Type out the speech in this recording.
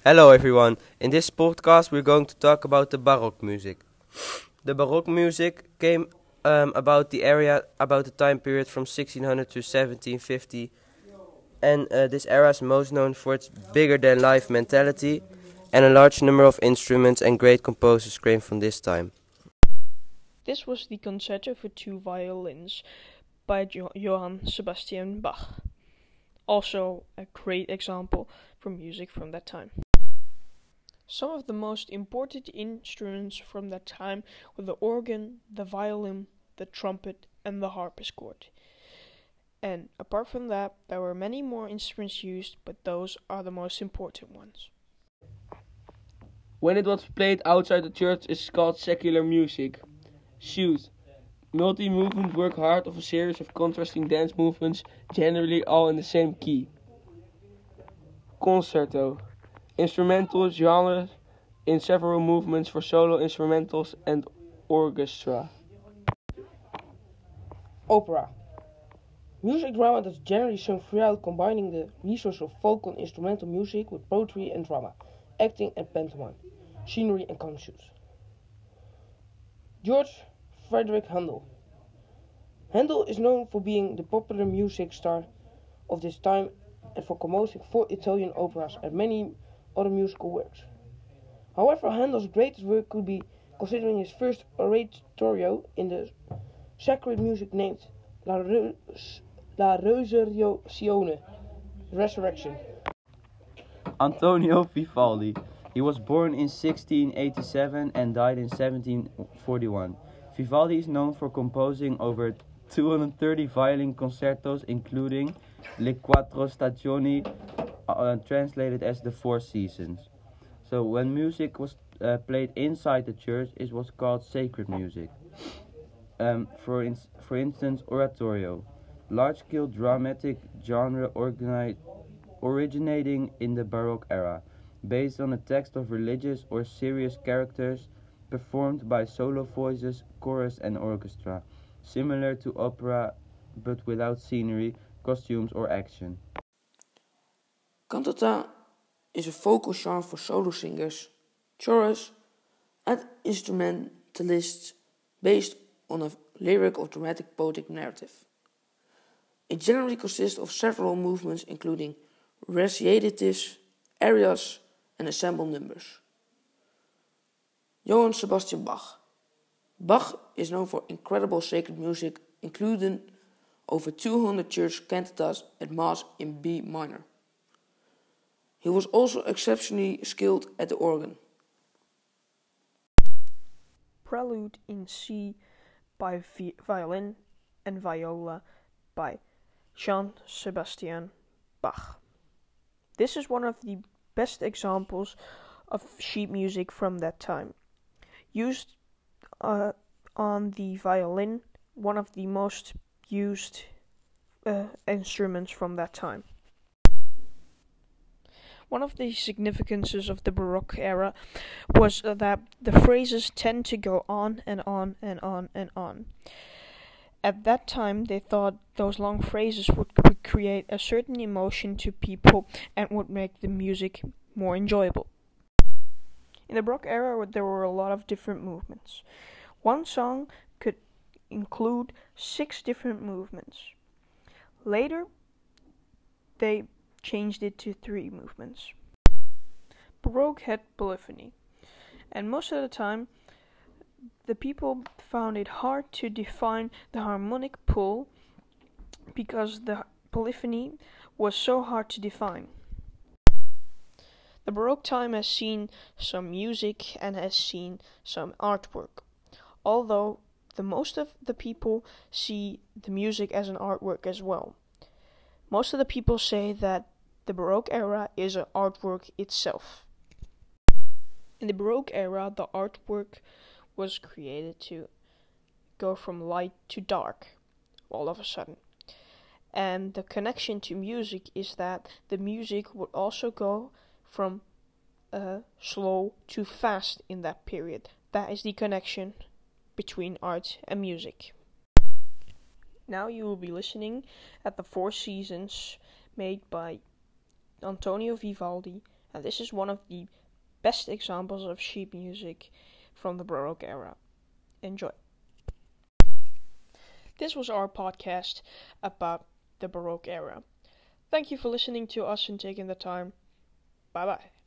Hello everyone. In this podcast we're going to talk about the Baroque music. The Baroque music came about the time period from 1600 to 1750, and this era is most known for its bigger than life mentality, and a large number of instruments and great composers came from this time. This was the Concerto for Two Violins by Johann Sebastian Bach, also a great example for music from that time. Some of the most important instruments from that time were the organ, the violin, the trumpet, and the harpsichord. And apart from that, there were many more instruments used, but those are the most important ones. When it was played outside the church, is called secular music. Suite. Multi-movement work hard of a series of contrasting dance movements, generally all in the same key. Concerto. Instrumental genre in several movements for solo instrumentals and orchestra. Opera. Music drama that's generally sung throughout, combining the resources of folk and instrumental music with poetry and drama, acting and pantomime, scenery and concerts. George Frederick Handel. Handel is known for being the popular music star of this time and for composing 4 Italian operas and many other musical works. However, Handel's greatest work could be considering his first oratorio in the sacred music named La Resurrezione, Resurrection. Antonio Vivaldi. He was born in 1687 and died in 1741. Vivaldi is known for composing over 230 violin concertos, including Le Quattro Stagioni, translated as the 4 seasons. So when music was played inside the church, it was called sacred music. For instance, oratorio, large-scale dramatic genre originating in the Baroque era, based on a text of religious or serious characters, performed by solo voices, chorus and orchestra, similar to opera but without scenery, costumes or action. Cantata is a vocal genre for solo singers, chorus, and instrumentalists based on a lyric or dramatic poetic narrative. It generally consists of several movements including recitatives, arias, and ensemble numbers. Johann Sebastian Bach. Bach is known for incredible sacred music, including over 200 church cantatas and Mass in B minor. He was also exceptionally skilled at the organ. Prelude in C by violin and viola by Johann Sebastian Bach. This is one of the best examples of sheet music from that time. Used on the violin, one of the most used instruments from that time. One of the significances of the Baroque era was that the phrases tend to go on and on and on and on. At that time, they thought those long phrases would create a certain emotion to people and would make the music more enjoyable. In the Baroque era, there were a lot of different movements. One song could include 6 different movements. Later, they changed it to 3 movements. Baroque had polyphony, and most of the time, the people found it hard to define the harmonic pull because the polyphony was so hard to define. The Baroque time has seen some music and has seen some artwork, although the most of the people see the music as an artwork as well. Most of the people say that the Baroque era is an artwork itself. In the Baroque era, the artwork was created to go from light to dark all of a sudden. And the connection to music is that the music would also go from slow to fast in that period. That is the connection between art and music. Now you will be listening at the 4 seasons made by Antonio Vivaldi and this is one of the best examples of sheet music from the Baroque era. Enjoy. This was our podcast about the Baroque era. Thank you for listening to us and taking the time. Bye bye.